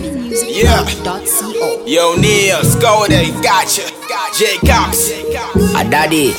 Yeah. Yo, Neil, go there, gotcha. J Cox. A daddy.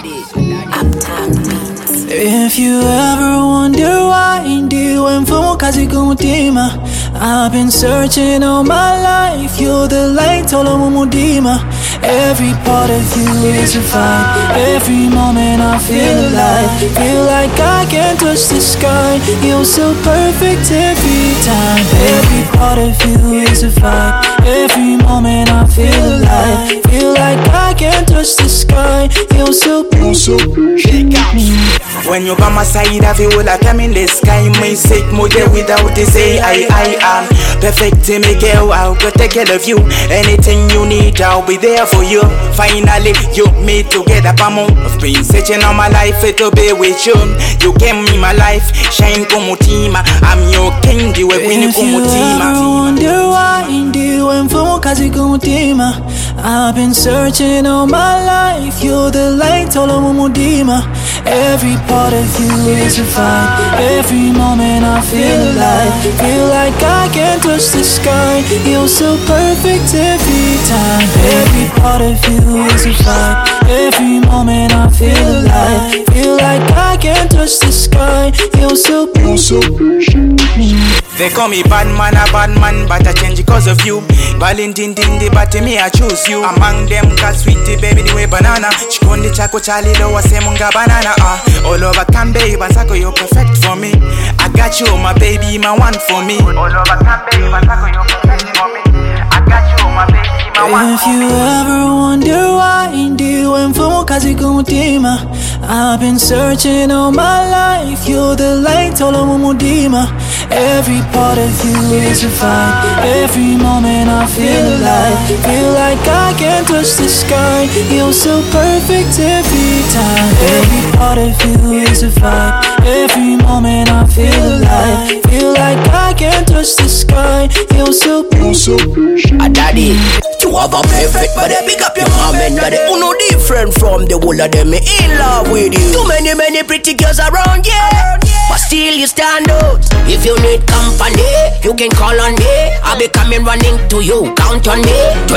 Uptown Beats. If you ever wonder why ndi wemfumo kazi kumutima, I've been searching all my life. You're the light all over mudima. Every part of you is a fight. Every moment I feel alive. Feel like I can touch the sky. You're so perfect every time. Every part of you is a fight. Every moment I feel alive. Feel like I can touch the sky. You're so perfect. When you're by my side, I feel like I'm in the sky. My sick mood without to say I am perfect to me, girl. I'll take care of you. Anything you need, I'll be there for you. Finally, you me together, Pamo. I've been searching all my life to be with you. You gave me my life, shine kumutima. I'm your king, you are winning kumutima. If you ever wonder why ndi wemfumo kazi kumutima, I've been searching all my life. You're the light all over mudima. Every part of you is a fight. Every moment I feel alive. Feel like I can touch the sky. You're so perfect every time. Every part of you is a fight. Every moment I feel alive. Feel like I can touch the sky. You're so perfect. They call me bad man, but I change because of you. Valentine Dindi, but me I choose you. Among them, got sweetie baby the way banana. Chikondi chako chalilo wasemunga banana. All over Kambe, Bansako, you're perfect for me. I got you, my baby, my one for me. All over Kambe, Bansako, you're perfect for me. I got you, my baby, my one for me. If you ever wonder why ndi wemfumo kazi kumutima, I've been searching all my life. You're the light all over mudima. Every part of you is a fight. Every moment I feel alive. Feel like I can touch the sky. You're so perfect every time. Every part of you is a fight. Every moment I feel alive. Feel like I can touch the sky. You're so perfect. A daddy, you have a perfect body. Pick up your mom and daddy. Who no different from the whole of them. Me in love with you. Too many pretty girls around, yeah. But still you stand out. If you need company, you can call on me. I'll be coming running to you. Count on me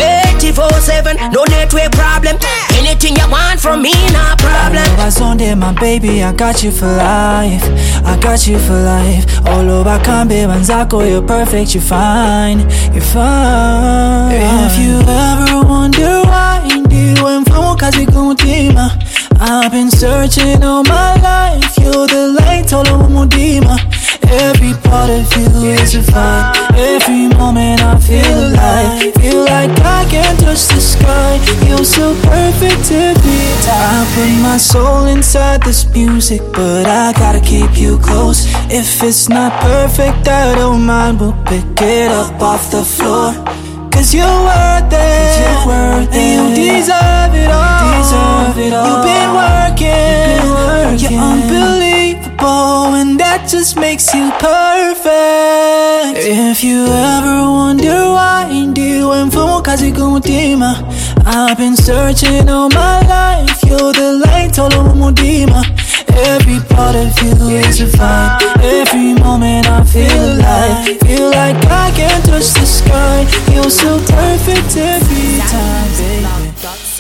24/7, no network problem. Anything you want from me, no problem. Over Sunday, my baby, I got you for life. I got you for life. All over Kambe, Banzako, you're perfect, you're fine. You're fine. If you ever wonder why ndi wemfumo kazi kumutima, I've been searching all my life. You're the light all over mudima. Every part of you is a fight. Every moment I feel alive. Feel like I can touch the sky. You're so perfect every time. I put my soul inside this music, but I gotta keep you close. If it's not perfect, I don't mind. We'll pick it up off the floor. Cause you're worth it, and you deserve it all. You've been working, you're unbelievable, and that just makes you perfect. If you ever wonder why ndi wemfumo kazi kumutima, I've been searching all my life. You're the light all over mudima. Every part of you is a fight. Every moment I feel alive. Feel like I can touch the sky. You're so perfect every time, baby.